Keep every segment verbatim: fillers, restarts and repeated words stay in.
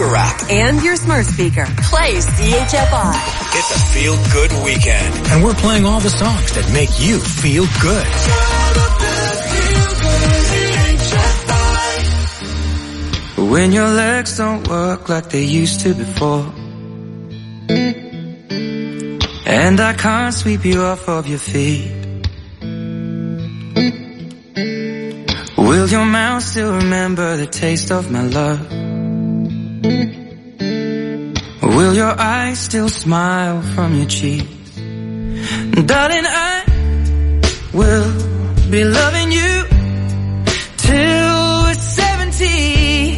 speaker app, and your smart speaker. Play C H F I. It's a feel-good weekend. And we're playing all the songs that make you feel good. When your legs don't work like they used to before, and I can't sweep you off of your feet, will your mouth still remember the taste of my love? Will your eyes still smile from your cheeks? Darling, I will be loving you till we're seventy.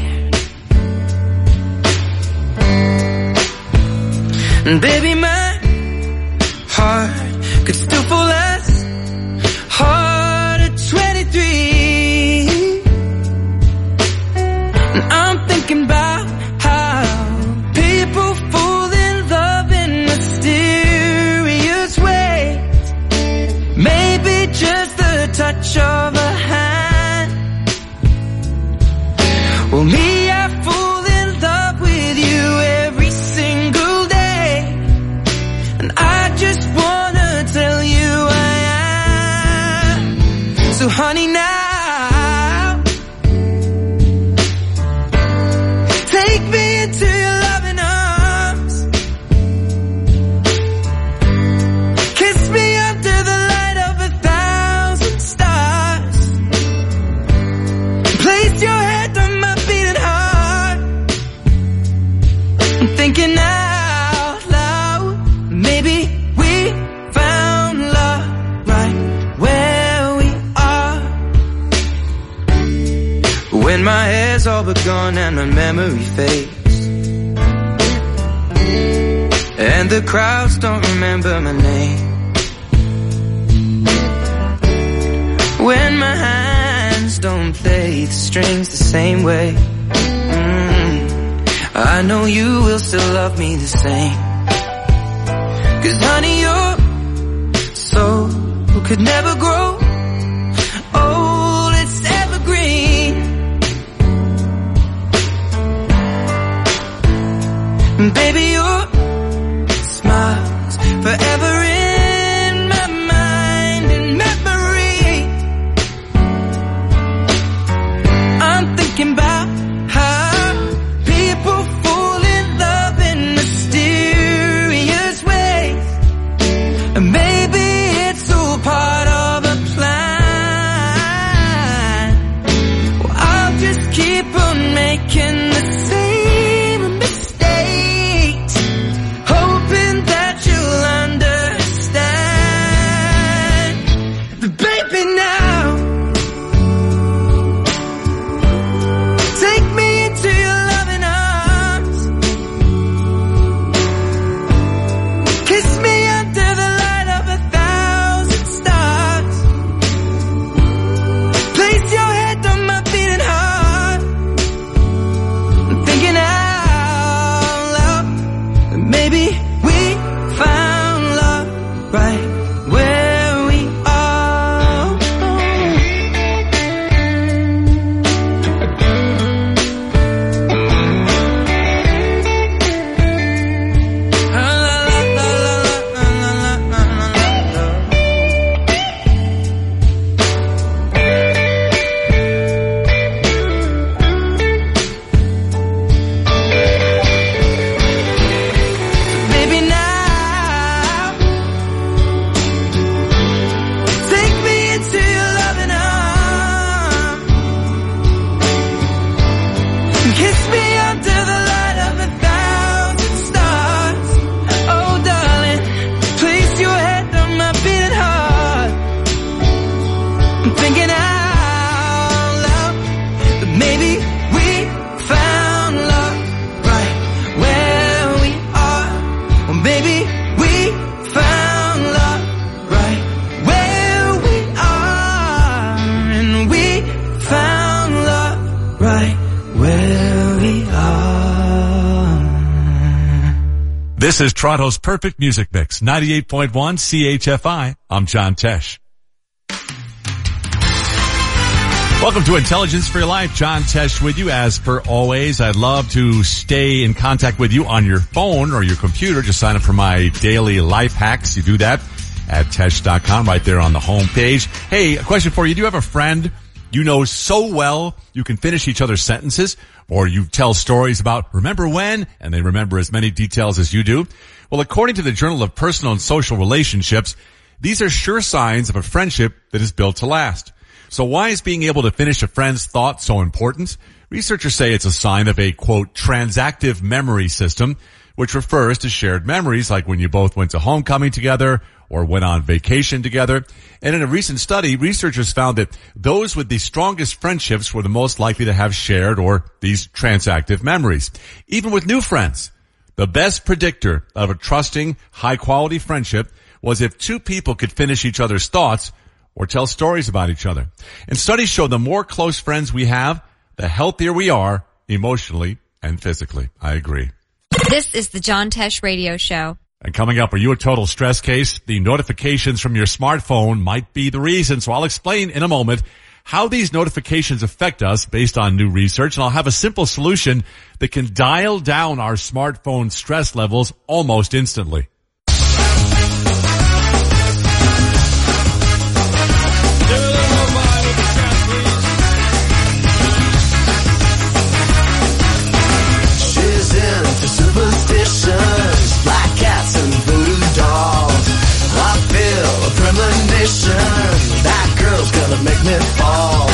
And baby, my heart could still fall as hard at twenty-three. And I'm thinking about how people fall in love in mysterious ways. Maybe just the touch of a hand. Well, me, I fall in love with you every single day, and I just wanna tell you I am. So honey, now take me into your loving arms. Kiss me under the light of a thousand stars. Place your head on my beating heart. I'm thinking out loud, maybe we found love right where we are. When my hair's all but gone and my memory fades, and the crowds don't remember my name, when my hands don't play the strings the same way, mm, I know you will still love me the same. Cause honey, your soul could never grow old, it's evergreen. And baby, your smile's forever in my mind and memory. I'm thinking about how people fall in love in mysterious ways, and maybe it's all part of a plan. Well, I'll just keep on making the same mistakes, hoping that you'll understand. But baby, now take me into your loving arms. Kiss me under the light of a thousand stars. Place your head on my beating heart. I'm thinking out loud, maybe we found love right where we are. Baby, now take me into your loving arms. Kiss me under the light of a thousand stars. Oh darling, place your head on my beating heart. I'm thinking out loud that maybe we found love right where we are. Well, maybe we found love right where we are, and we found love right where we are. This is Toronto's Perfect Music Mix, ninety-eight point one C H F I. I'm John Tesh. Welcome to Intelligence for Your Life. John Tesh with you. As per always, I'd love to stay in contact with you on your phone or your computer. Just sign up for my daily life hacks. You do that at tesh dot com right there on the home page. Hey, a question for you. Do you have a friend you know so well you can finish each other's sentences, or you tell stories about remember when, and they remember as many details as you do? Well, according to the Journal of Personal and Social Relationships, these are sure signs of a friendship that is built to last. So why is being able to finish a friend's thought so important? Researchers say it's a sign of a, quote, transactive memory system, which refers to shared memories like when you both went to homecoming together or went on vacation together. And in a recent study, researchers found that those with the strongest friendships were the most likely to have shared or these transactive memories. Even with new friends, the best predictor of a trusting, high-quality friendship was if two people could finish each other's thoughts or tell stories about each other. And studies show the more close friends we have, the healthier we are emotionally and physically. I agree. This is the John Tesh Radio Show. And coming up, are you a total stress case? The notifications from your smartphone might be the reason. So I'll explain in a moment how these notifications affect us based on new research. And I'll have a simple solution that can dial down our smartphone stress levels almost instantly. Superstitions, black cats and voodoo dolls. I feel a premonition, that girl's gonna make me fall.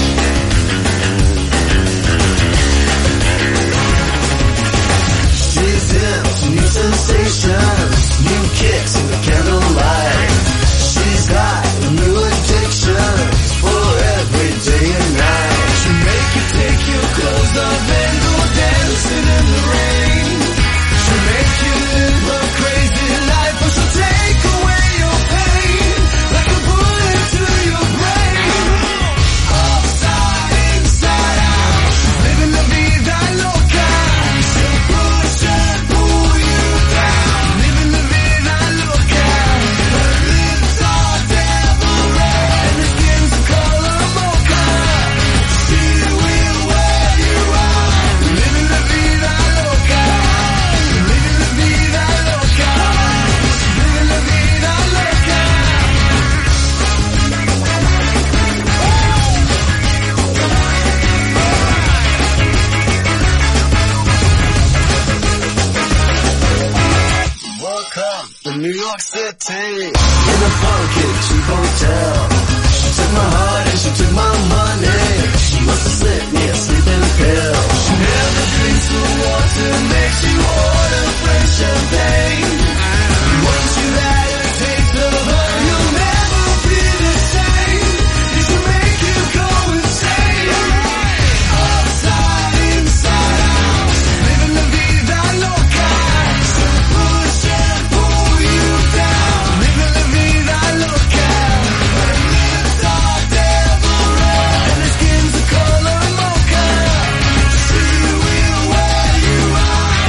She's into new sensations, new kicks in the candlelight. She's got new addictions for every day and night. She'll make you take your clothes off and go dancing in the rain. She'll make you live a crazy life, but she'll take away your pain like a bullet to your brain. Upside, inside out, she's living la vida loca. She'll push and pull you down, living la vida loca. Her lips are devil red and her skin's the color mocha. She will wear you out, living la vida loca. Living la vida loca. Living la vida loca. Welcome to New York City, in a funky cheap hotel. She took my heart and she took my money. She must have slipped me a sleeping pill. She never drinks the water, makes you order French champagne. Once you had a taste of her, you'll never be the same. It should make you go insane. Upside, inside out, living la vida loca. She'll push and pull you down, living la vida loca. Her lips are devil red and her skin's the color mocha. She will wear you out,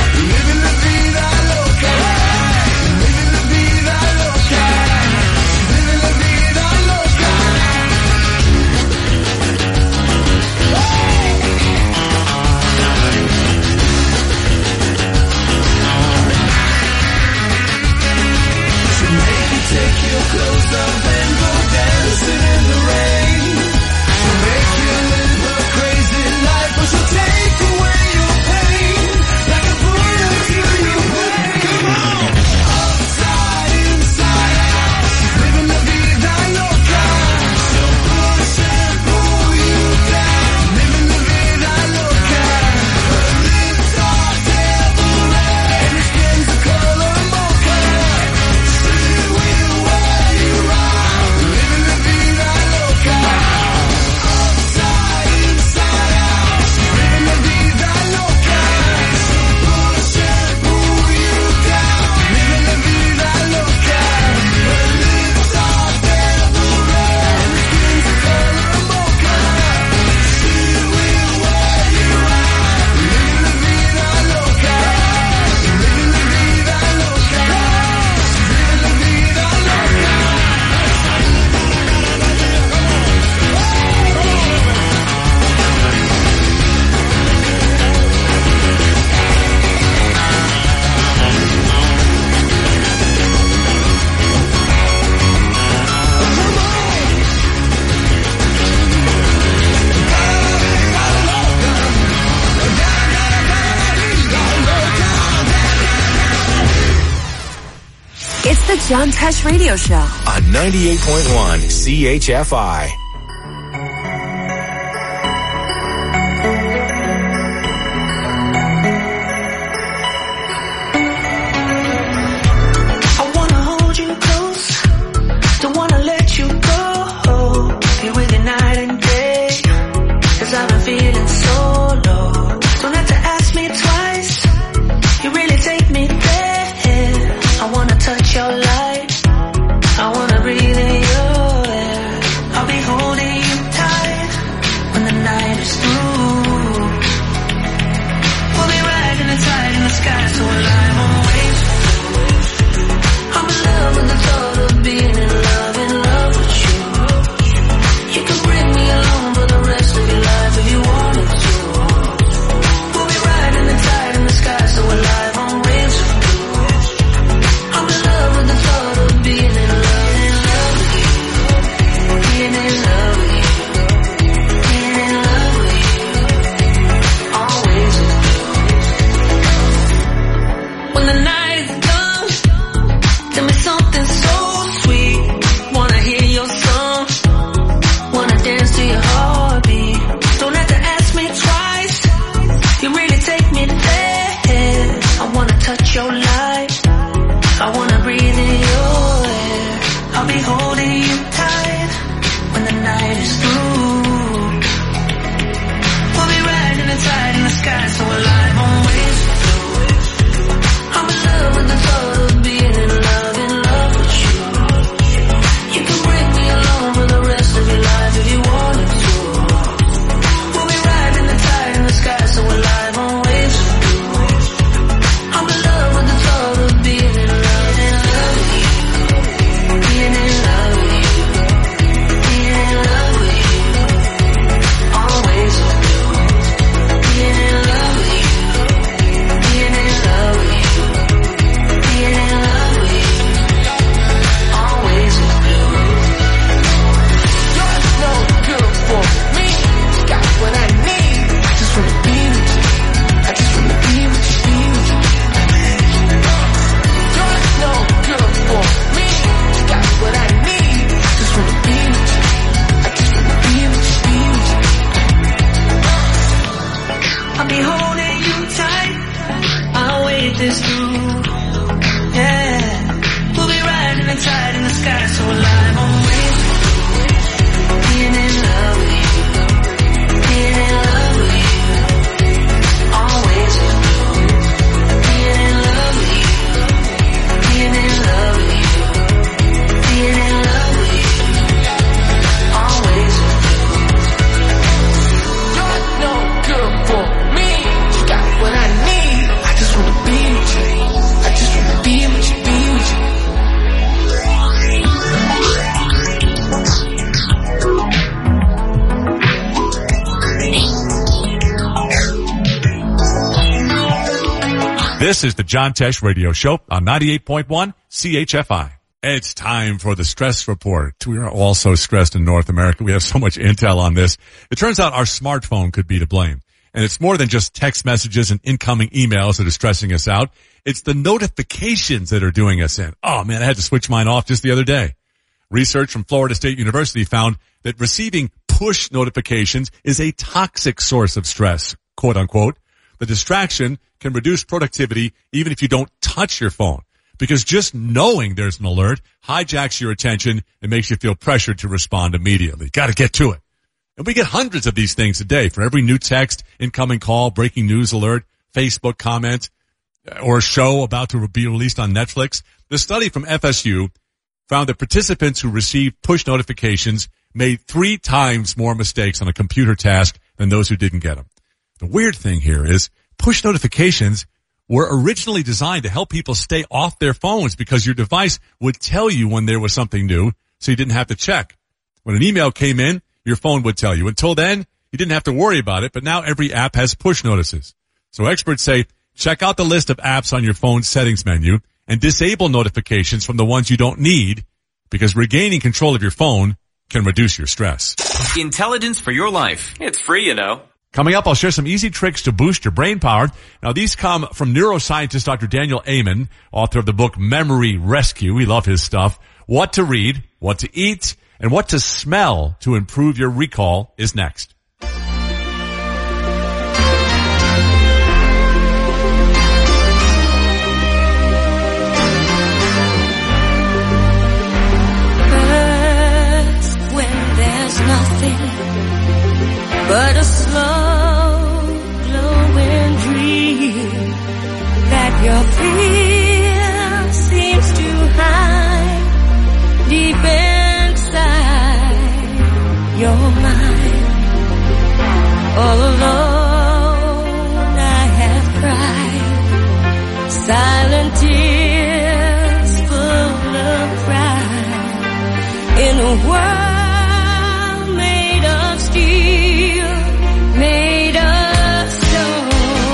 The John Tesh Radio Show on ninety-eight point one C H F I. This is the John Tesh Radio Show on ninety-eight point one C H F I. It's time for the stress report. We are all so stressed in North America. We have so much intel on this. It turns out our smartphone could be to blame. And it's more than just text messages and incoming emails that are stressing us out. It's the notifications that are doing us in. Oh man, I had to switch mine off just the other day. Research from Florida State University found that receiving push notifications is a toxic source of stress, quote unquote. The distraction can reduce productivity even if you don't touch your phone, because just knowing there's an alert hijacks your attention and makes you feel pressured to respond immediately. Got to get to it. And we get hundreds of these things a day for every new text, incoming call, breaking news alert, Facebook comment, or a show about to be released on Netflix. The study from F S U found that participants who received push notifications made three times more mistakes on a computer task than those who didn't get them. The weird thing here is push notifications were originally designed to help people stay off their phones because your device would tell you when there was something new so you didn't have to check. When an email came in, your phone would tell you. Until then, you didn't have to worry about it, but now every app has push notices. So experts say check out the list of apps on your phone's settings menu and disable notifications from the ones you don't need, because regaining control of your phone can reduce your stress. Intelligence for your life. It's free, you know. Coming up, I'll share some easy tricks to boost your brain power. Now, these come from neuroscientist Doctor Daniel Amen, author of the book Memory Rescue. We love his stuff. What to read, what to eat, and what to smell to improve your recall is next. Nothing but a slow glowing dream that your fear seems to hide deep inside your mind. All alone I have cried silent tears full of pride in a world made of stone.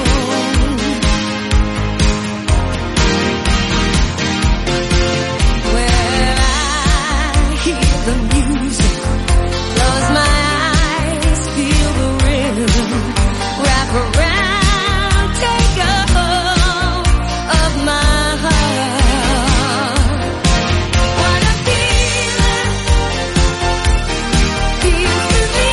When I hear the music, close my eyes, feel the rhythm, wrap around, take a hold of my heart. What a feeling, feels to me.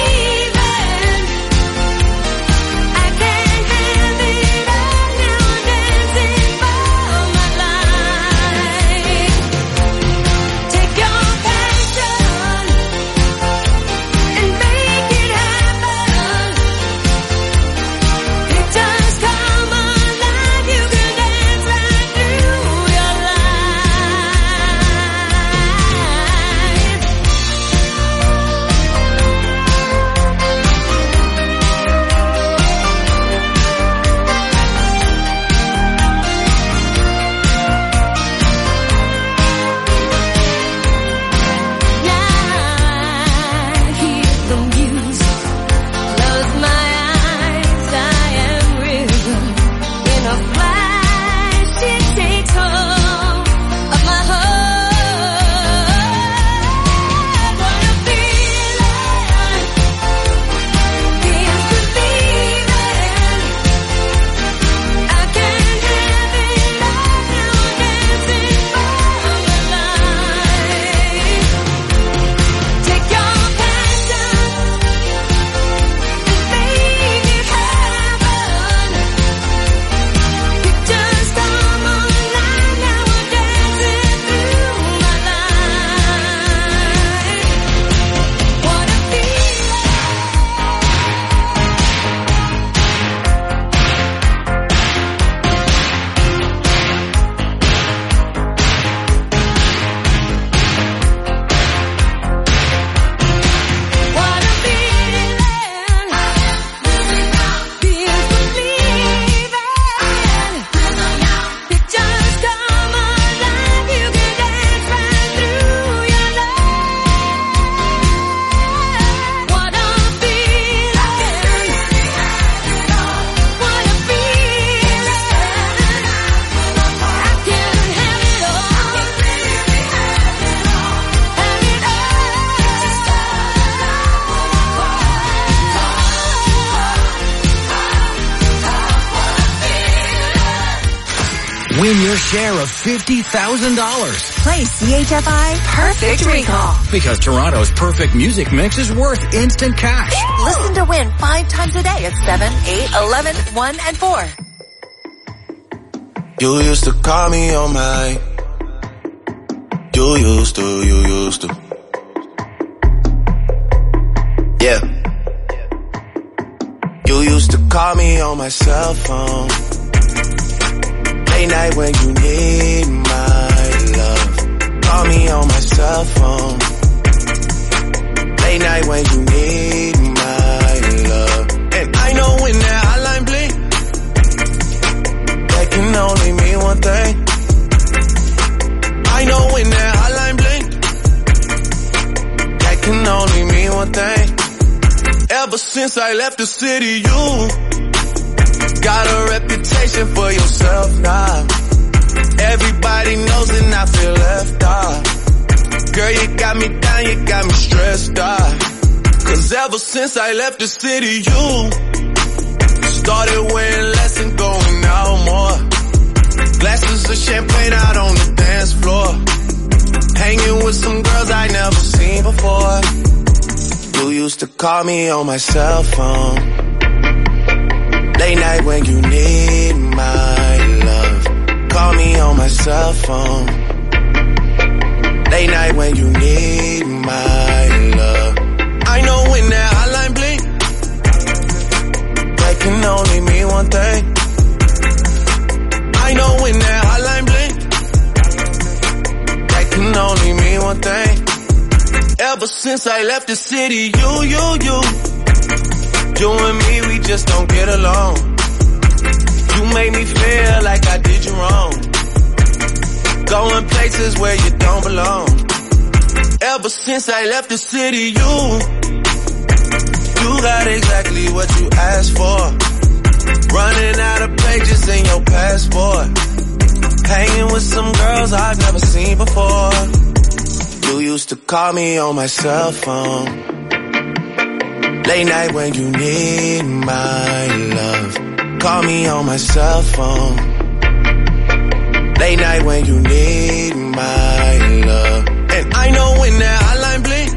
Win your share of fifty thousand dollars. Play C H F I Perfect Recall. Because Toronto's perfect music mix is worth instant cash. Listen to win five times a day at seven, eight, eleven, one, and four. You used to call me on my... You used to, you used to. Yeah. You used to call me on my cell phone. Late night when you need my love. Call me on my cell phone. Late night when you need my love. And I know when that hotline blink, that can only mean one thing. I know when that hotline blink, that can only mean one thing. Ever since I left the city, you got a reputation for yourself now. Everybody knows and I feel left out. Girl, you got me down, you got me stressed out. Cause ever since I left the city, you Started wearing less and going out more. Glasses of champagne out on the dance floor. Hanging with some girls I never seen before. You used to call me on my cell phone. Late night when you need my love. Call me on my cell phone. Late night when you need my love. I know when that hotline blink, that can only mean one thing. I know when that hotline blink, that can only mean one thing. Ever since I left the city, you, you, you, you and me, we just don't get along. You made me feel like I did you wrong. Going places where you don't belong. Ever since I left the city, you, you got exactly what you asked for. Running out of pages in your passport. Hanging with some girls I've never seen before. You used to call me on my cell phone. Late night when you need my love. Call me on my cell phone. Late night when you need my love. And I know when that hotline blink,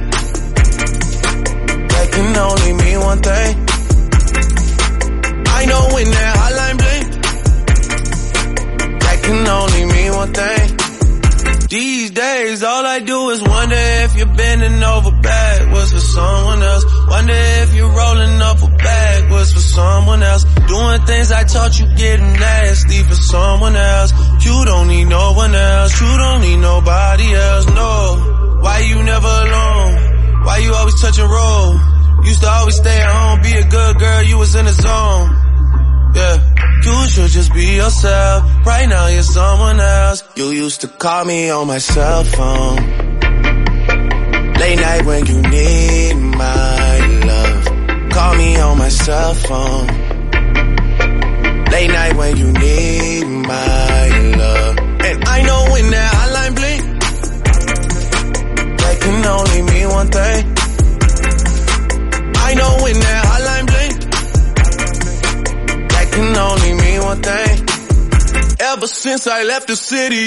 that can only mean one thing. I know when that hotline blink, that can only mean one thing. These days, all I do is wonder if you're bending over backwards for someone else. Wonder if you're rolling up a backwards for someone else. Doing things I taught you getting nasty for someone else. You don't need no one else. You don't need nobody else, no. Why you never alone? Why you always touch and roll? Used to always stay at home, be a good girl, you was in the zone. Yeah, you should just be yourself. Right now you're someone else. You used to call me on my cell phone. Late night when you need my love. Call me on my cell phone. Late night when you need my love. And I know when that hotline blink, that can only mean one thing. I know when that hotline blink, that can only mean one thing. Ever since I left the city.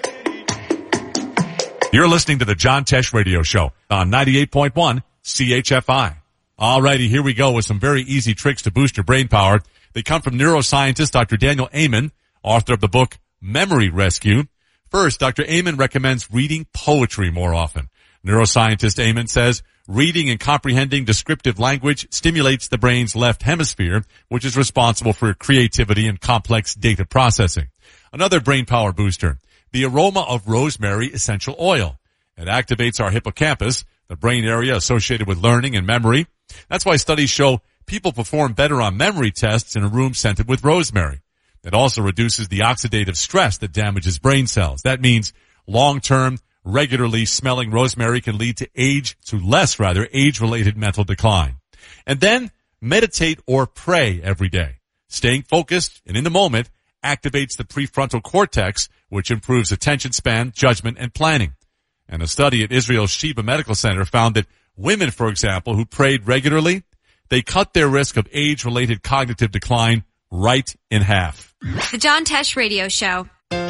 You're listening to the John Tesh Radio Show on ninety-eight point one C H F I. Alrighty, here we go with some very easy tricks to boost your brain power. They come from neuroscientist Doctor Daniel Amen, author of the book Memory Rescue. First, Doctor Amen recommends reading poetry more often. Neuroscientist Amen says reading and comprehending descriptive language stimulates the brain's left hemisphere, which is responsible for creativity and complex data processing. Another brain power booster, the aroma of rosemary essential oil. It activates our hippocampus, the brain area associated with learning and memory. That's why studies show people perform better on memory tests in a room scented with rosemary. It also reduces the oxidative stress that damages brain cells. That means long-term, regularly smelling rosemary can lead to age, to less rather, age-related mental decline. And then meditate or pray every day. Staying focused and in the moment activates the prefrontal cortex, which improves attention span, judgment, and planning. And a study at Israel's Sheba Medical Center found that women, for example, who prayed regularly, they cut their risk of age-related cognitive decline right in half. The John Tesh Radio Show.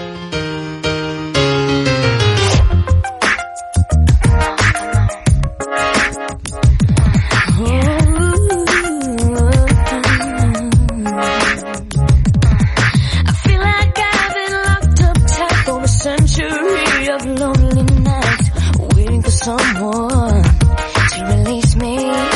Someone to release me.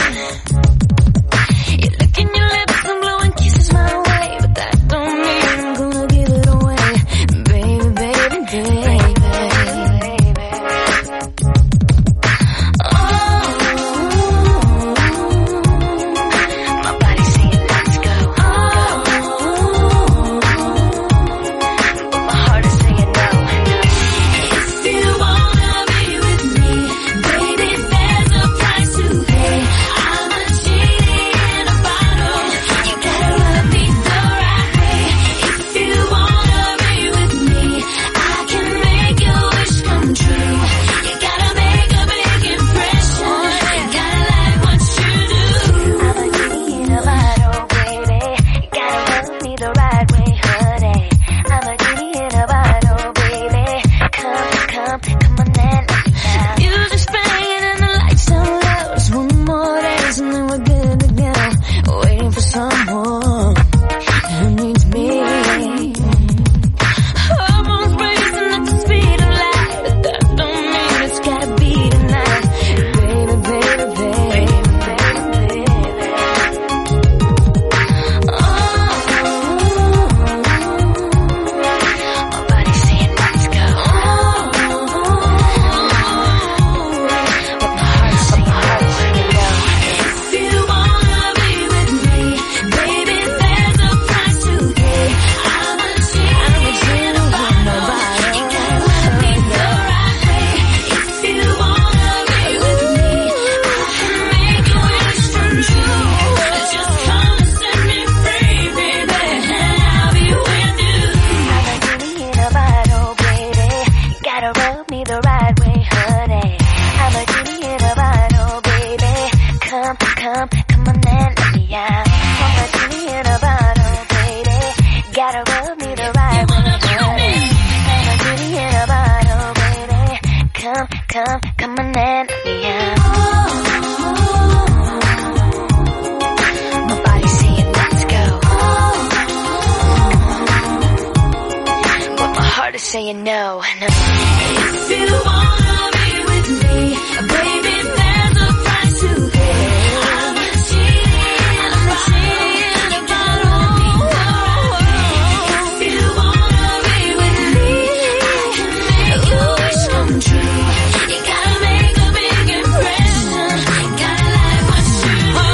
You look in your lips and blowing kisses my way, but that don't mean I'm gonna give it away, baby, baby, baby, baby. Oh, my body's saying let's go. Oh, but my heart is saying no. If you wanna be with me, baby, saying no, no. If you wanna be with me, baby, there's a price to pay. I'm a cheating, I'm a cheating about all. If you wanna be with me, I can make your wish come true. You gotta make a big impression. Gotta like what you do.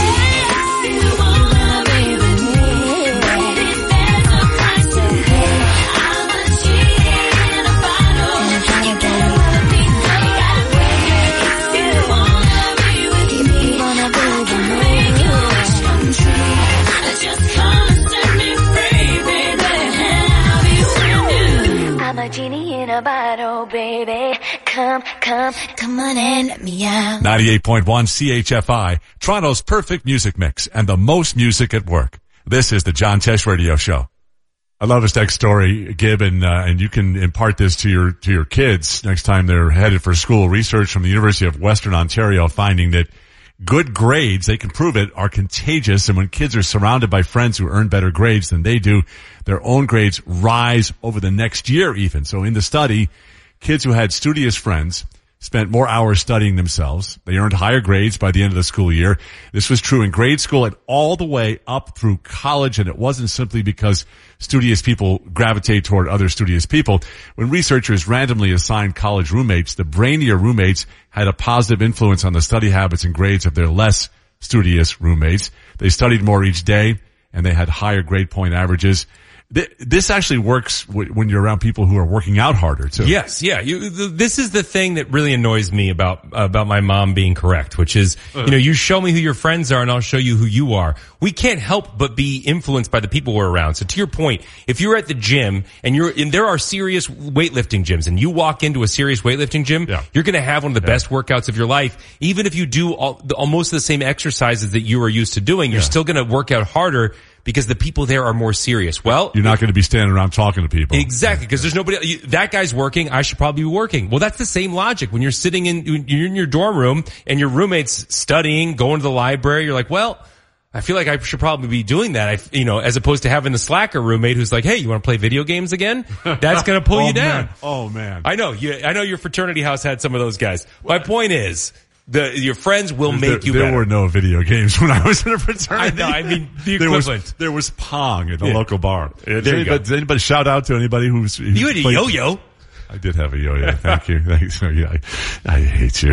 If you wanna be with me, baby, there's a price to pay. I'm a cheating about all. You gotta love me, you gotta pay. If you wanna be with me, I can make your wish come true. Just come and set me free, baby, and I'll be with you. I'm a genie in a bottle, baby. Come, come, come on and let me out. ninety-eight point one C H F I, Toronto's perfect music mix and the most music at work. This is the John Tesh Radio Show. I love this next story, Gib, and, uh, and you can impart this to your, to your kids next time they're headed for school. Research from the University of Western Ontario finding that good grades, they can prove it, are contagious. And when kids are surrounded by friends who earn better grades than they do, their own grades rise over the next year even. So in the study, kids who had studious friends spent more hours studying themselves. They earned higher grades by the end of the school year. This was true in grade school and all the way up through college, and it wasn't simply because studious people gravitate toward other studious people. When researchers randomly assigned college roommates, the brainier roommates had a positive influence on the study habits and grades of their less studious roommates. They studied more each day, and they had higher grade point averages. This actually works when you're around people who are working out harder too. Yes, yeah. You, this is the thing that really annoys me about about my mom being correct, which is, you know, you show me who your friends are and I'll show you who you are. We can't help but be influenced by the people we're around. So to your point, if you're at the gym and you're and there are serious weightlifting gyms and you walk into a serious weightlifting gym, yeah. you're going to have one of the yeah. best workouts of your life. Even if you do all, almost the same exercises that you are used to doing, you're yeah. still going to work out harder because the people there are more serious. Well, you're not going to be standing around talking to people. Exactly, because there's nobody, you, that guy's working, I should probably be working. Well, that's the same logic. When you're sitting in, you're in your dorm room and your roommate's studying, going to the library, you're like, well, I feel like I should probably be doing that. I, you know, as opposed to having the slacker roommate who's like, hey, you want to play video games again? That's going to pull oh, you down. Man. Oh man. I know, you, I know your fraternity house had some of those guys. My point is, The, your friends will make there, you there better. There were no video games when I was in a fraternity. I know, I mean, the there equivalent. Was, there was Pong at a yeah. local bar. Yeah, there did, you anybody, go. did anybody shout out to anybody who's, who's You had a played? yo-yo. I did have a yo-yo. Thank you. Thanks. Yeah, I, I hate you.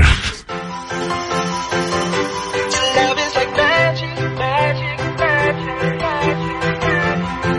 Love is like magic, magic, magic, magic.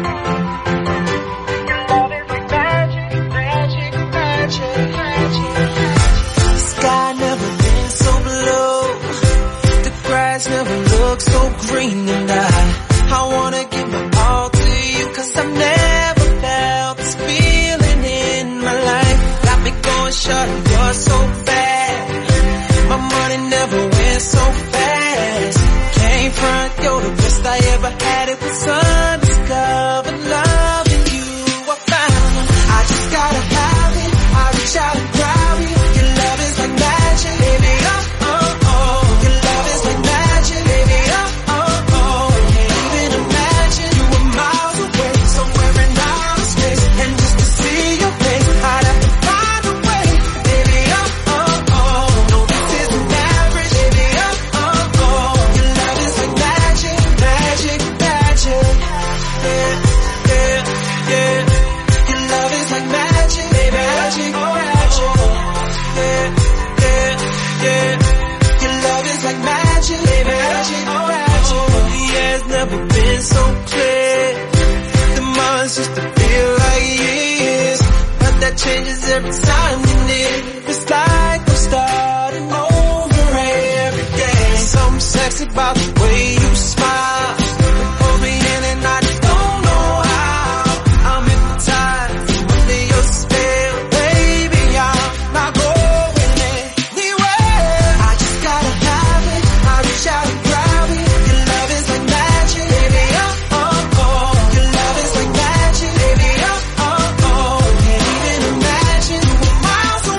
Your love is like magic, magic, magic, magic. Sky never been so blue. The grass never looked so green, and I, I wanna give my all to you, 'cause I've never felt this feeling in my life. Got me going short and you're so bad. My money never went so fast. Came front, you're the best I ever had. It was undiscovered love in you I found. I just gotta have it. I reach out and grab it. Your love is like magic, baby. Oh, oh, oh. Your love is like magic, baby. Oh, oh, oh. Can't even imagine you were miles away, somewhere in outer space. And just to see your face, I'd have to find a way, baby. Oh, oh, oh. No, this isn't average, baby. Oh, oh, oh. Your love is like magic, magic, magic. Yeah, yeah, yeah. Your love is like magic, baby. Magic, magic. Yeah, yeah, yeah. Your love is like magic, baby. Magic, magic. Yeah, it's never been so clear. The months used to feel like years, but that changes every time you're near. It's like we're starting over every day. Something sexy about the way you smile. Pull me in and I don't know how. I'm hypnotized under your spell, baby. I'm not going anywhere. I just gotta have it. I reach out and grab it. Your love is like magic, baby. Oh, oh, oh. Your love is like magic, baby. Oh, oh, oh. Can't even imagine you were miles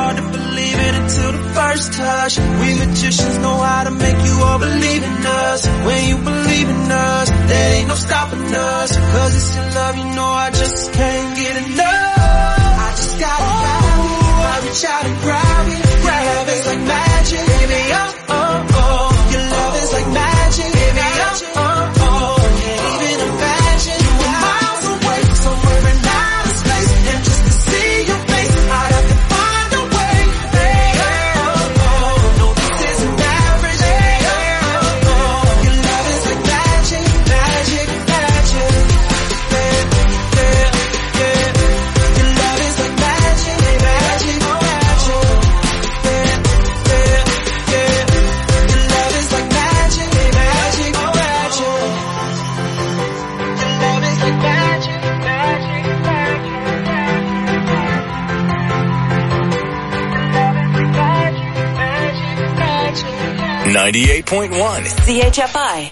hard to believe it until the first touch. We magicians know how to make you all believe in us. When you believe in us, there ain't no stopping us. Cause it's your love, you know I just can't get enough. I just gotta grab it. I reach out and grab it. Your love is like magic, baby, oh, oh, oh. Your love is like magic, baby, oh, oh, oh. Can't even imagine you were miles away, somewhere in outer space. And just to see your face, I'd have to find a way. Hey, oh, oh. No, this isn't average. Hey, oh, oh. Your love is like magic, magic, magic. Yeah, yeah, yeah. Your love is like magic, magic, magic. ninety-eight point one C H F I.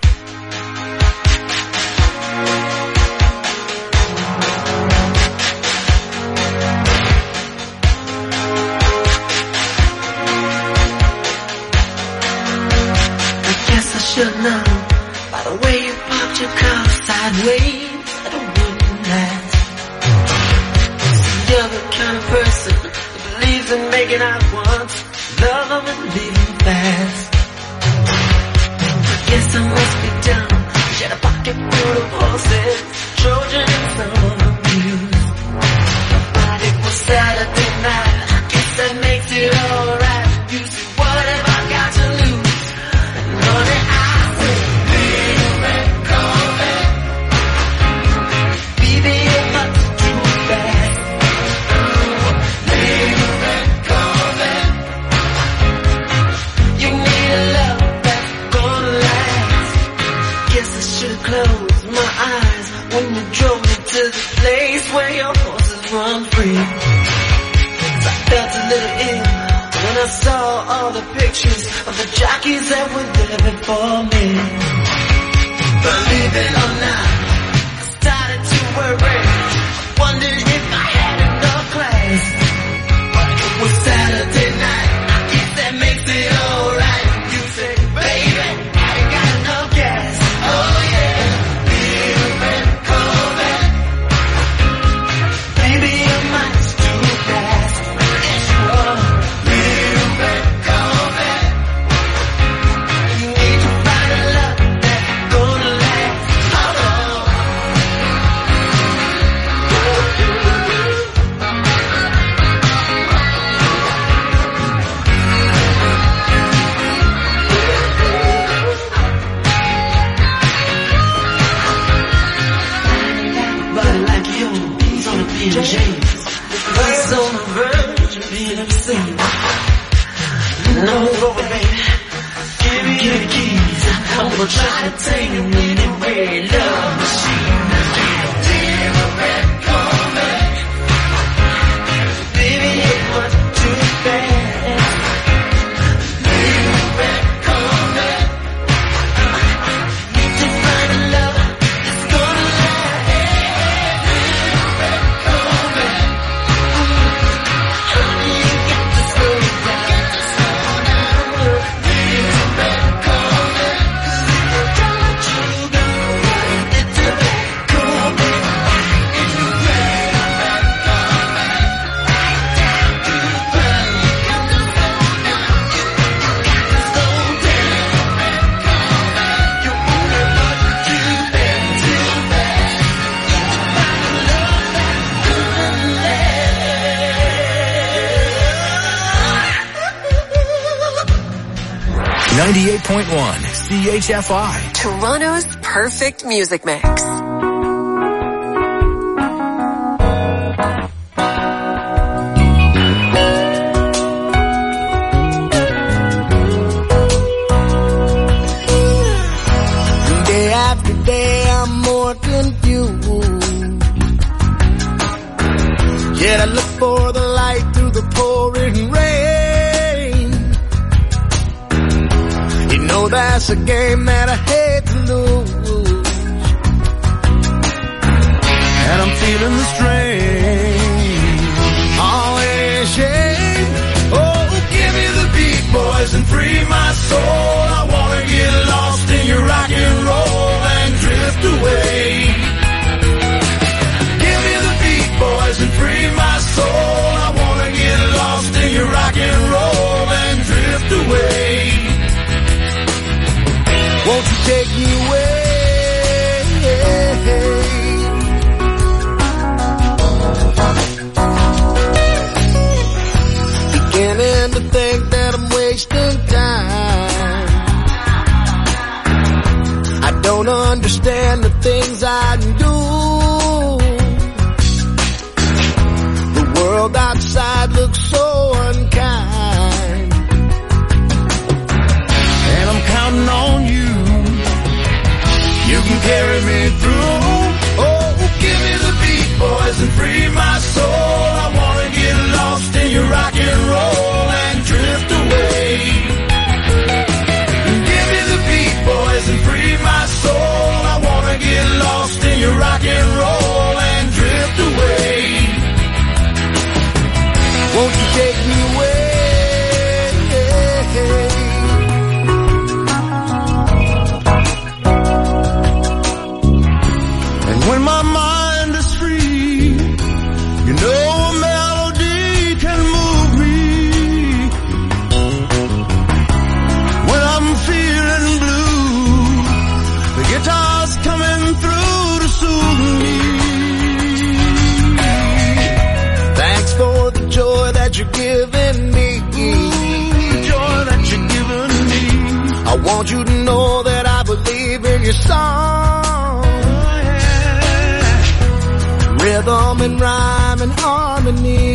I guess I should know by the way you popped your car sideways that it wouldn't last. You're the kind of person who believes in making out once, love them and leave them fast. I guess I must be dumb. She had a pocket full of horses, Trojan and some of the mules. But it was Saturday night, I guess that makes it alright. You see, what have I got to lose? And honey, I said, leave and come back. Baby, you're much too fast. Leave and come back. You need a love that's gonna last. Guess I should've closed my eyes when you drove me to the place where your horses run free. I felt a little ill when I saw all the pictures of the jockeys that were there before me. Believe it or not, I started to worry. I wondered if I had enough class. But it was Saturday night, I guess that makes it alright. You say, baby, I ain't got enough gas. Oh yeah, leave and come back. Baby, you're much too fast. Yes, you are. Leave and come back. You need to find a love that's gonna last. Hold on. Body like yours on a P and J. Face on the verge of being obscene. No, over, baby. Give me the keys. I'm gonna try to take you anywhere. Love machine. Leave and come back. Baby, you're much too fast. Leave and come back. Need to find a love that's gonna last. Leave and come back. Honey, you got to slow down. Leave and come back. Don't let you go. It's a bad come back. And you pray and come back. Right down to the ground. You got to slow down. You got to slow down and come back. You're only much too fast, too fast. Need to find a love that's gonna last. ninety-eight point one C H F I. Toronto's perfect music mix. Day after day, I'm more confused. Yet I look for the light through the pouring rain. You know that's a game that I hate to lose. And I'm feeling the strain. Always shame away. Won't you take me away? Beginning to think that I'm wasting time. I don't understand the things I do. The world outside looks so unkind, and I'm counting on you. You can carry me through. Oh, give me the beat, boys, and free my soul. I wanna get lost in your rock and roll and drift away. Give me the beat, boys, and free my soul. I wanna get lost in your rock and roll and drift away. Won't you take me away? And when my mind is free, you know a melody can move me. When I'm feeling blue, the guitar's coming through to soothe me. Thanks for the joy that you're giving me. The joy that you're giving me. I want you to know that I believe in your song. Rhythm and rhyme and harmony.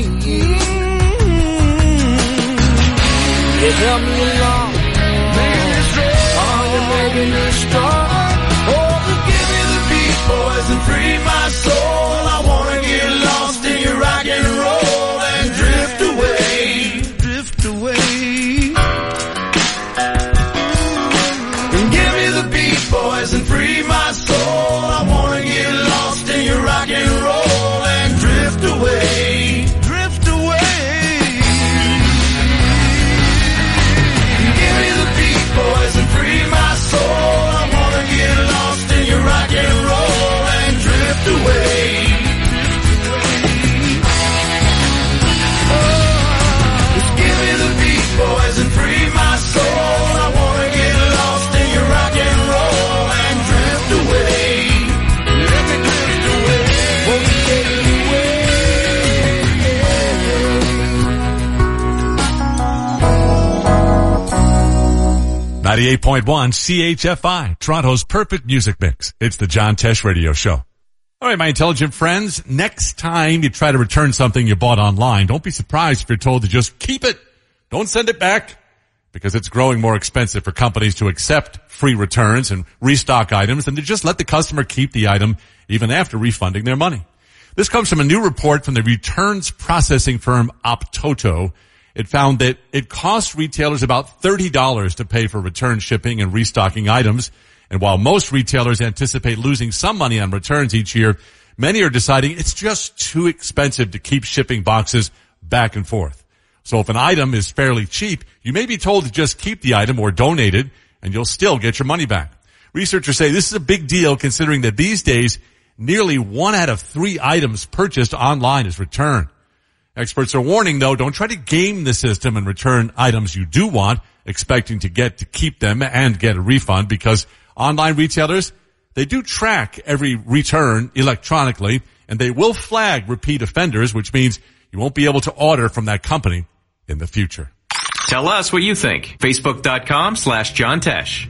You help me along, making me strong. Oh, you're making me strong. Oh, give me the beat, boys, and free my soul. I wanna get lost in your rock and roll and drift away, drift away. And give me the beat, boys, and free my soul. I wanna get lost in your rock and roll and drift away, drift away. Give me the beat, boys, and free my soul. I wanna get lost in your rock and roll and drift away. Just give me the beat, boys, and free my soul. I wanna get lost in your rock and roll and drift away. Let me drift away. Won't you take me away? ninety-eight point one C H F I, Toronto's perfect music mix. It's the John Tesh Radio Show. All right, my intelligent friends, next time you try to return something you bought online, don't be surprised if you're told to just keep it. Don't send it back, because it's growing more expensive for companies to accept free returns and restock items than to just let the customer keep the item even after refunding their money. This comes from a new report from the returns processing firm Optoto. It found that it costs retailers about thirty dollars to pay for return shipping and restocking items. And while most retailers anticipate losing some money on returns each year, many are deciding it's just too expensive to keep shipping boxes back and forth. So if an item is fairly cheap, you may be told to just keep the item or donate it, and you'll still get your money back. Researchers say this is a big deal considering that these days, nearly one out of three items purchased online is returned. Experts are warning, though, don't try to game the system and return items you do want, expecting to get to keep them and get a refund, because online retailers, they do track every return electronically, and they will flag repeat offenders, which means you won't be able to order from that company in the future. Tell us what you think. Facebook.com slash John Tesh.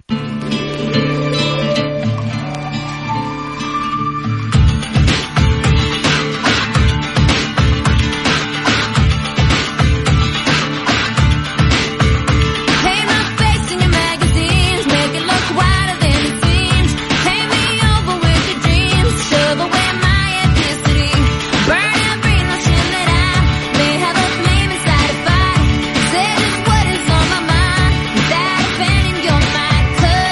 Said it's what is on my mind. That offending your mind.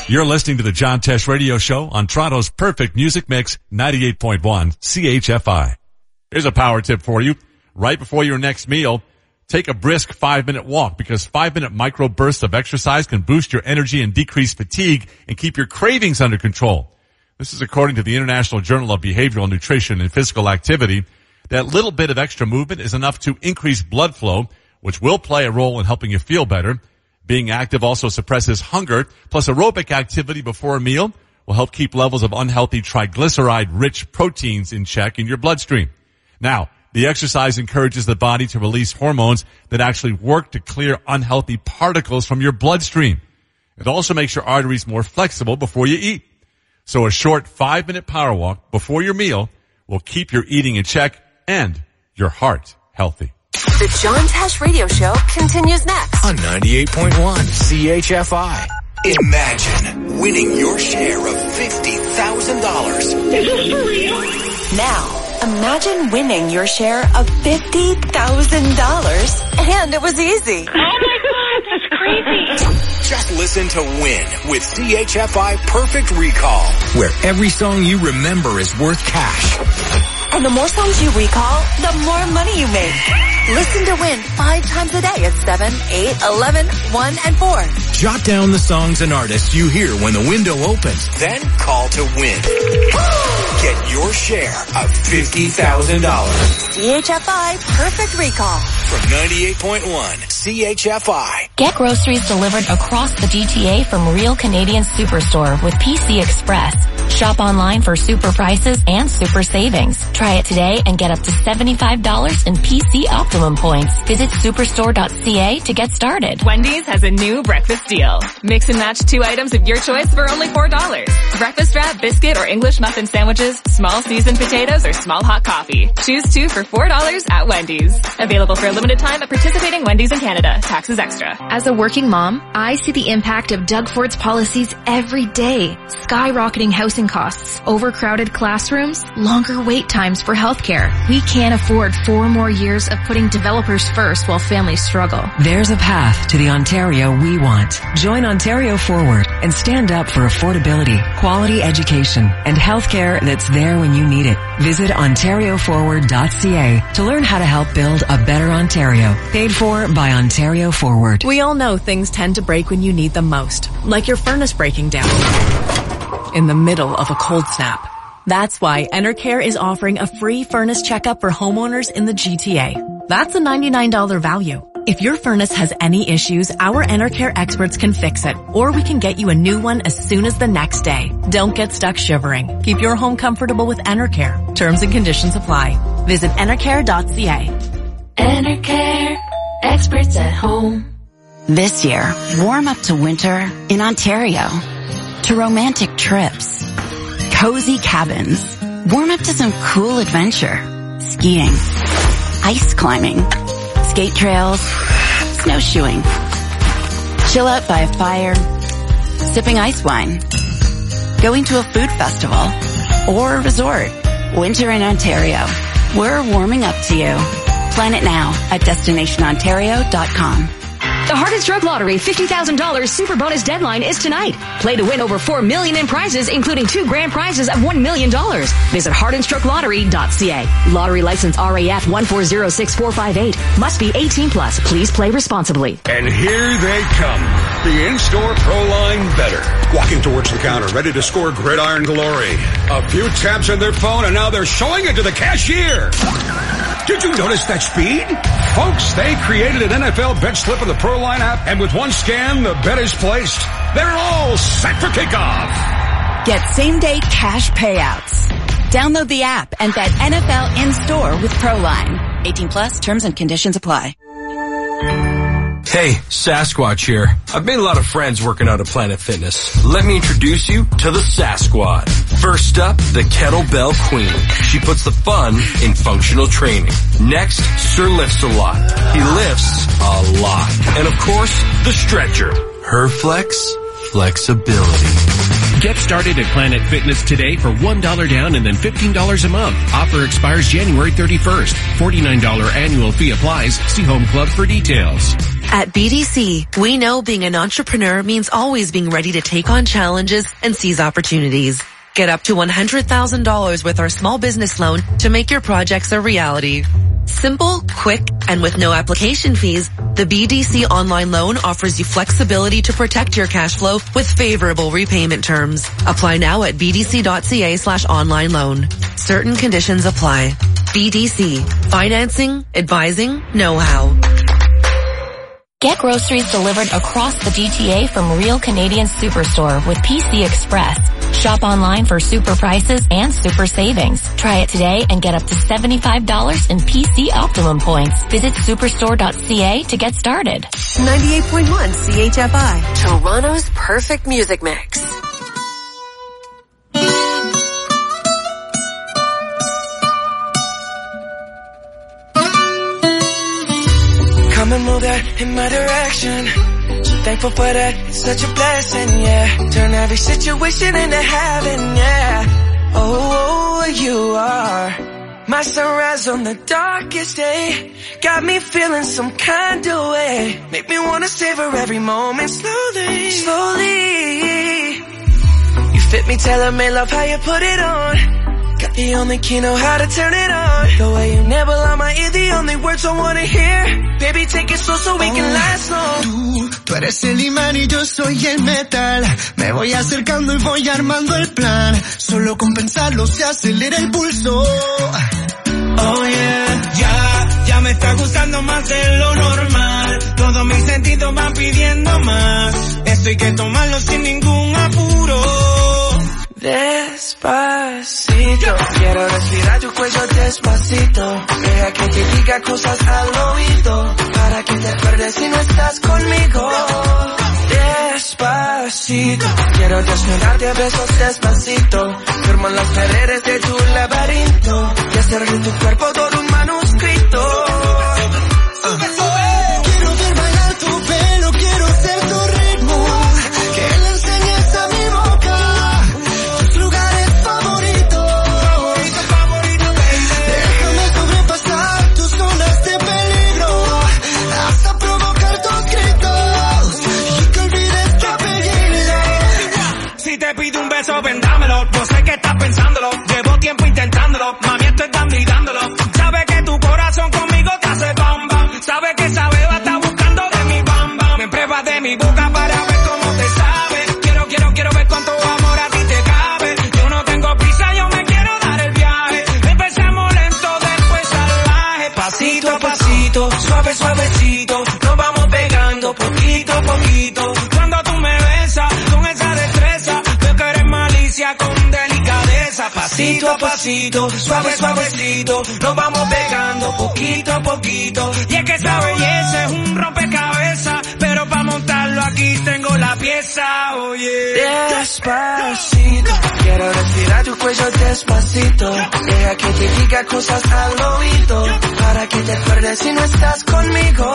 You're listening to the John Tesh Radio Show on Toronto's perfect music mix, ninety-eight point one C H F I. Here's a power tip for you. Right before your next meal, take a brisk five-minute walk because five-minute micro bursts of exercise can boost your energy and decrease fatigue and keep your cravings under control. This is according to the International Journal of Behavioral Nutrition and Physical Activity. That little bit of extra movement is enough to increase blood flow, which will play a role in helping you feel better. Being active also suppresses hunger, plus aerobic activity before a meal will help keep levels of unhealthy triglyceride-rich proteins in check in your bloodstream. Now, the exercise encourages the body to release hormones that actually work to clear unhealthy particles from your bloodstream. It also makes your arteries more flexible before you eat. So a short five-minute power walk before your meal will keep your eating in check and your heart healthy. The John Tesh Radio Show continues next on ninety-eight point one C H F I. Imagine winning your share of fifty thousand dollars. Is this for real? Now, imagine winning your share of fifty thousand dollars, and it was easy. Oh my God, that's crazy. Just listen to Win with C H F I Perfect Recall, where every song you remember is worth cash. And the more songs you recall, the more money you make. Listen to Win five times a day at seven, eight, eleven, one, and four. Jot down the songs and artists you hear when the window opens. Then call to win. Get your share of fifty thousand dollars. C H F I Perfect Recall. From ninety-eight point one C H F I. Get groceries delivered across the G T A from Real Canadian Superstore with P C Express. Shop online for super prices and super savings. Try it today and get up to seventy-five dollars in P C Optimum points. Visit superstore dot c a to get started. Wendy's has a new breakfast deal. Mix and match two items of your choice for only four dollars. Breakfast wrap, biscuit, or English muffin sandwiches, small seasoned potatoes, or small hot coffee. Choose two for four dollars at Wendy's. Available for a limited time at participating Wendy's in Canada. Taxes extra. As a working mom, I see the impact of Doug Ford's policies every day. Skyrocketing housing costs, overcrowded classrooms, longer wait times for healthcare. We can't afford four more years of putting developers first while families struggle. There's a path to the Ontario we want. Join Ontario Forward and stand up for affordability, quality education, and healthcare that's there when you need it. Visit ontario forward dot c a to learn how to help build a better Ontario. Paid for by Ontario Forward. We all know things tend to break when you need them most, like your furnace breaking down in the middle of a cold snap. That's why Enercare is offering a free furnace checkup for homeowners in the G T A. That's a ninety-nine dollars value. If your furnace has any issues, our Enercare experts can fix it, or we can get you a new one as soon as the next day. Don't get stuck shivering. Keep your home comfortable with Enercare. Terms and conditions apply. Visit enercare dot c a. Enercare, experts at home. This year, warm up to winter in Ontario. To romantic trips, cozy cabins, warm up to some cool adventure, skiing, ice climbing, skate trails, snowshoeing, chill out by a fire, sipping ice wine, going to a food festival, or a resort. Winter in Ontario. We're warming up to you. Plan it now at destination ontario dot com. The Heart and Stroke Lottery fifty thousand dollars Super Bonus deadline is tonight. Play to win over four million dollars in prizes, including two grand prizes of one million dollars. Visit heart and stroke lottery dot c a. Lottery license R A F one four zero six four five eight. Must be eighteen plus. Please play responsibly. And here they come. The in-store Pro Line better. Walking towards the counter, ready to score gridiron glory. A few taps on their phone, and now they're showing it to the cashier. Did you notice that speed? Folks, they created an N F L bet slip in the Pro Line app, and with one scan, the bet is placed. They're all set for kickoff. Get same-day cash payouts. Download the app and bet N F L in-store with Pro Line. eighteen plus, terms and conditions apply. Hey, Sasquatch here. I've made a lot of friends working out at Planet Fitness. Let me introduce you to the Sasquad. First up, the Kettlebell Queen. She puts the fun in functional training. Next, Sir Lifts a Lot. He lifts a lot. And of course, the Stretcher. Her flex, flexibility. Get started at Planet Fitness today for one dollar down and then fifteen dollars a month. Offer expires January thirty-first. forty-nine dollars annual fee applies. See Home Club for details. At B D C, we know being an entrepreneur means always being ready to take on challenges and seize opportunities. Get up to one hundred thousand dollars with our small business loan to make your projects a reality. Simple, quick, and with no application fees, the B D C online loan offers you flexibility to protect your cash flow with favorable repayment terms. Apply now at bdc.ca slash online loan. Certain conditions apply. B D C. Financing, advising, know-how. Get groceries delivered across the G T A from Real Canadian Superstore with P C Express. Shop online for super prices and super savings. Try it today and get up to seventy-five dollars in P C Optimum points. Visit superstore dot c a to get started. ninety-eight point one C H F I, Toronto's perfect music mix. Come and move that in my direction. So thankful for that, it's such a blessing, yeah. Turn every situation into heaven, yeah. Oh, you are my sunrise on the darkest day. Got me feeling some kind of way. Make me wanna savor every moment slowly, slowly. You fit me, tailor-made, love how you put it on. Got the only key, know how to turn it on. The way you never lie my ear, the only words I wanna hear. Baby, take it slow so we can last long. Tú, tú eres el imán y yo soy el metal. Me voy acercando y voy armando el plan. Solo con pensarlo se acelera el pulso. Oh yeah, ya, ya me está gustando más de lo normal. Todos mis sentidos van pidiendo más. Esto hay que tomarlo sin ningún apuro. Despacito, quiero respirar tu cuello despacito. Deja que te diga cosas al oído, para que te acuerdes si no estás conmigo. Despacito, quiero desnudarte a besos despacito. Firmo en las paredes de tu laberinto y hacer de tu cuerpo todo un manuscrito. Uh. Quiero ver bailar tu pelo, quiero ser tu ritmo. Que le enseñes a mi boca tus lugares favoritos. Favorito, favorito, baby. Déjame sobrepasar tus zonas de peligro, hasta provocar tus gritos y que olvides tu apellido. Si te pido un beso, ven dámelo. Yo sé que estás pensándolo, llevo tiempo intentándolo. Mami, estoy dando y dándolo. Sabes que tu corazón conmigo te hace bam bam. Sabes que esa beba está buscando de mi bam bam. Me pruebas de mi boca para ver cómo te sabe. Quiero, quiero, quiero ver cuánto amor a ti te cabe. Yo no tengo prisa, yo me quiero dar el viaje. Empecemos lento, después salvaje. Pasito a pasito, suave, suavecito. Nos vamos pegando poquito a poquito. Cuando tú me besas con esa destreza, veo que eres malicia con delicadeza. Pasito a pasito, suave, suavecito. Nos vamos pegando poquito a poquito. Y es que esa belleza es un rompecabezas, pero para montarlo aquí tengo la pieza, oye. Despacito, quiero respirar tu cuello despacito. Deja que te diga cosas al oído, para que te acuerdes si no estás conmigo.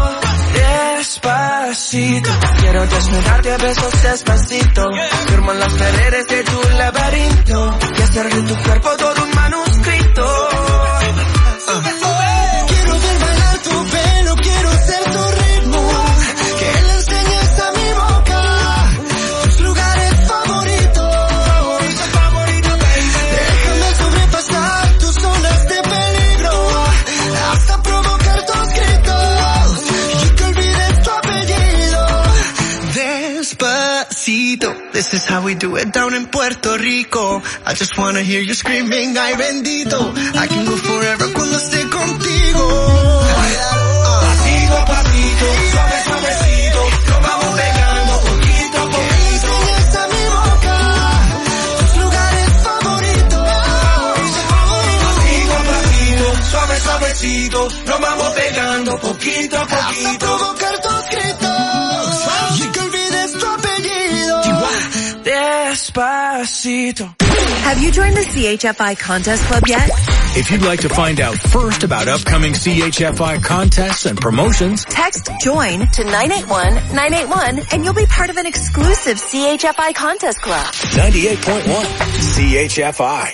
Despacito, quiero desnudarte a besos despacito. Firmo en las paredes de tu laberinto y hacer de tu cuerpo todo un manuscrito. Uh. Quiero ver bailar tu pelo, quiero ser tu ritmo. Que le enseñes a mi boca tus lugares favoritos. Favorito, favorito, baby. Déjame sobrepasar tus zonas de peligro, hasta provocar tus gritos y que olvides tu apellido. Despacito, this is how we do it down in Puerto Rico. I just wanna hear you screaming, ay bendito. I can go forever cuando esté contigo. Pasito a pasito, suave, suavecito. Nos vamos pegando poquito a poquito. Enseñas a mi boca tus lugares favoritos. Pasito a pasito, suave, suavecito. Nos vamos pegando poquito a poquito. Hasta provocar tus gritos y que olvides tu apellido. Despacito. Have you joined the C H F I Contest Club yet? If you'd like to find out first about upcoming C H F I contests and promotions, text JOIN to nine eight one nine eight one and you'll be part of an exclusive C H F I Contest Club. ninety-eight point one C H F I.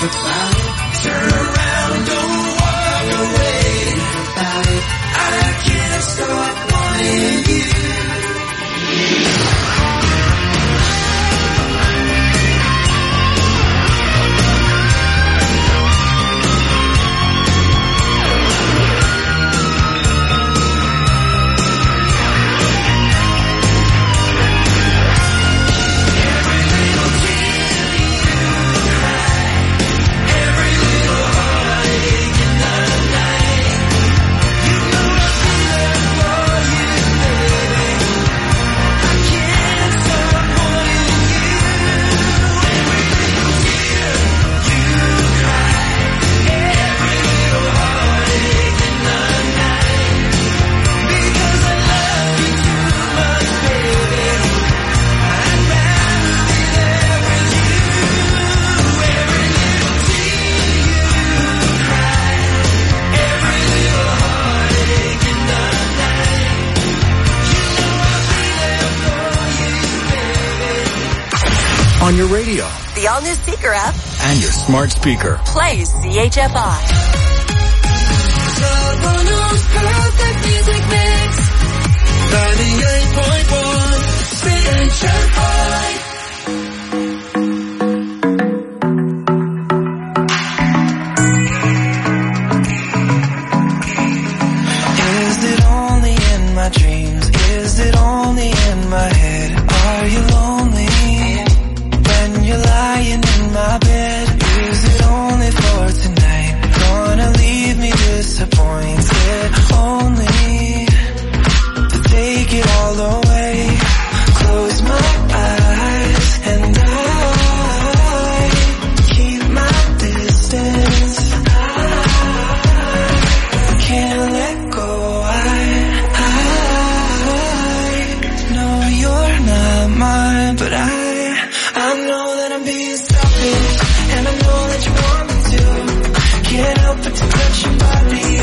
about it. Turn around, don't walk away about it. I can't stop wanting you. On your radio The all-new Speaker app and your smart speaker. plays C H F I. Toronto's perfect music mix. ninety-eight point one C H F I. Is it only in my dreams? Is it only in my head? Are you lonely when you're lying in my bed? Is it only for tonight? Gonna leave me disappointed only to take it all away. Close my eyes and I keep my distance. I can't let go. I, I know you're not mine, but I I know that I'm being selfish, and I know that you want me to. Can't help but to touch your body